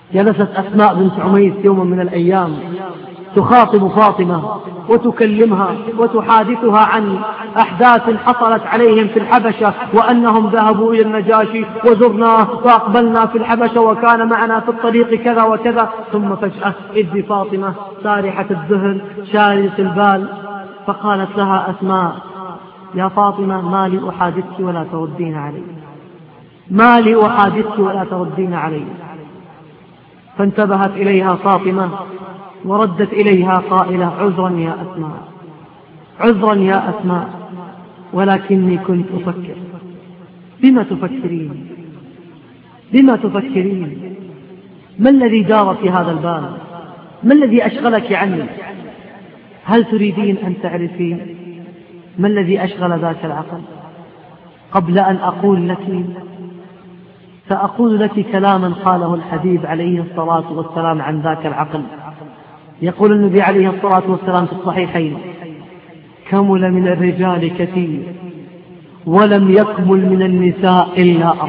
جلست أسماء بنت عميس يوما من الأيام تخاطب فاطمة وتكلمها وتحادثها عن أحداث حصلت عليهم في الحبشة، وأنهم ذهبوا إلى النجاشي وزرناه وأقبلنا في الحبشة وكان معنا في الطريق كذا وكذا. ثم فجأة إذ فاطمة سارحة الذهن شاردة البال، فقالت لها أسماء: يا فاطمة، ما لي أحادثك ولا تردين علي، ما لي أحادثك ولا تردين علي. فانتبهت إليها فاطمة وردت إليها قائلة: عذرا يا أسماء، عذرا يا أسماء، ولكني كنت أفكر. بما تفكرين؟ بما تفكرين؟ ما الذي دار في هذا البال؟ ما الذي أشغلك عني؟ هل تريدين أن تعرفين ما الذي أشغل ذاك العقل؟ قبل أن أقول لك سأقول لك كلاما قاله الحبيب عليه الصلاة والسلام عن ذاك العقل. يقول النبي عليه الصلاة والسلام في الصحيحين: كمل من الرجال كثير ولم يكمل من النساء إلا 4،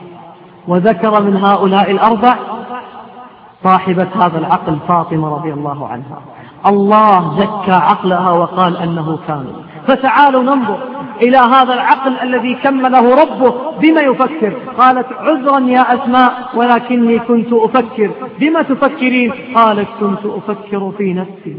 وذكر من هؤلاء ال4 صاحبة هذا العقل فاطمة رضي الله عنها. الله زكى عقلها وقال أنه كامل. فتعالوا ننظر إلى هذا العقل الذي كمله ربه بما يفكر. قالت: عذرا يا أسماء، ولكني كنت أفكر. بما تفكرين؟ قالت: كنت أفكر في نفسي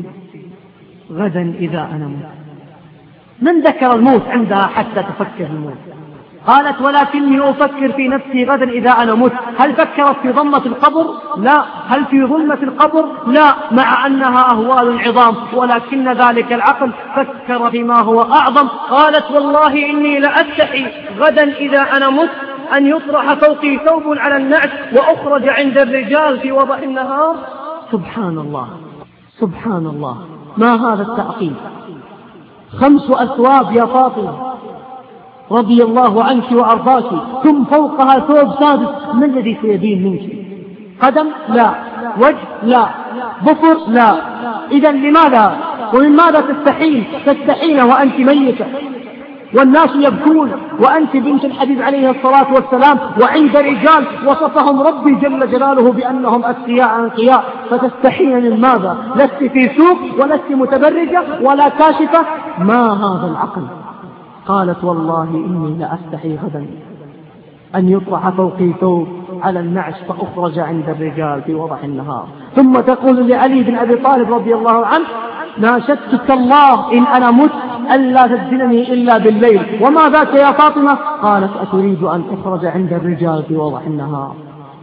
غدا إذا أنا مت. من ذكر الموت عندها حتى تفكر الموت؟ قالت: ولكني أفكر في نفسي غدا إذا أنا مت. هل فكرت في ضمة القبر؟ لا. هل في ظلمة القبر؟ لا، مع أنها أهوال عظام، ولكن ذلك العقل فكر فيما هو أعظم. قالت: والله إني لأستحي غدا إذا أنا مت أن يطرح فوقي ثوب على النعش وأخرج عند الرجال في وضع النهار. سبحان الله، سبحان الله، ما هذا التعقيد؟ 5 أثواب يا فاطمة رضي الله عنك وأرضاك، ثم فوقها ثوب سادس. ما الذي سيبين منك؟ قدم؟ لا. وجه؟ لا. ظفر؟ لا. إذا لماذا ومن ماذا تستحين؟ تستحين وأنت ميتة والناس يبكون، وأنت بنت الحبيب عليه الصلاة والسلام، وعند رجال وصفهم ربي جل جلاله بأنهم أتقياء أنقياء، فتستحين من ماذا؟ لست في سوق ولست متبرجة ولا كاشفة. ما هذا العقل؟ قالت: والله إني لأستحي غدا أن يطرح فوقي ثوب على النعش فأخرج عند الرجال في وضح النهار. ثم تقول لعلي بن أبي طالب رضي الله عنه: ناشدتك الله إن أنا مت ألا تدفنني إلا بالليل. وما ذاك يا فاطمة؟ قالت: أتريد أن أخرج عند الرجال في وضح النهار.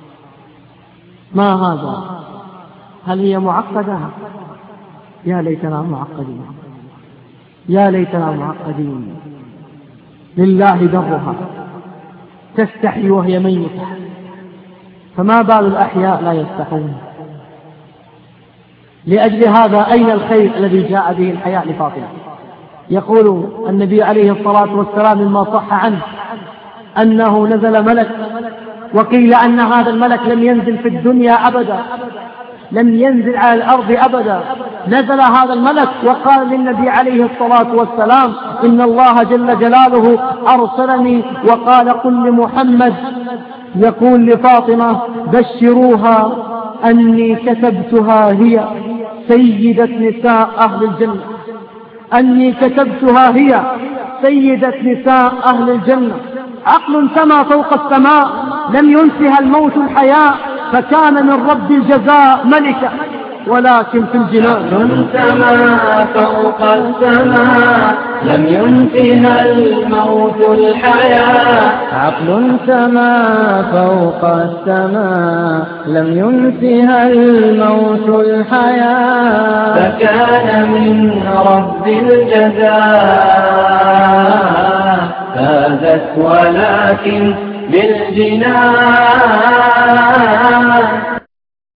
ما هذا؟ هل هي معقدة؟ يا ليتنا معقدين، يا ليتنا معقدين. لله درها، تستحي وهي ميتة، فما بال الأحياء لا يستحون؟ لأجل هذا أين الخير الذي جاء به الحياء لفاطمة؟ يقول النبي عليه الصلاة والسلام مما صح عنه أنه نزل ملك، وقيل أن هذا الملك لم ينزل في الدنيا أبدا، لم ينزل على الأرض أبدا. نزل هذا الملك وقال للنبي عليه الصلاة والسلام: إن الله جل جلاله أرسلني وقال: قل لمحمد يقول لفاطمة بشروها أني كتبتها هي سيدة نساء أهل الجنة، أني كتبتها هي سيدة نساء أهل الجنة. عقل سما فوق السماء لم ينسها الموت الحياة، فكان من رب الجزاء ملكا، ولكن في الجنان سما فوق السماء لم ينسها الموت الحياة. عقل سما فوق السماء لم ينسها الموت الحياة، فكان من رب الجزاء. فازت ولكن بالجنان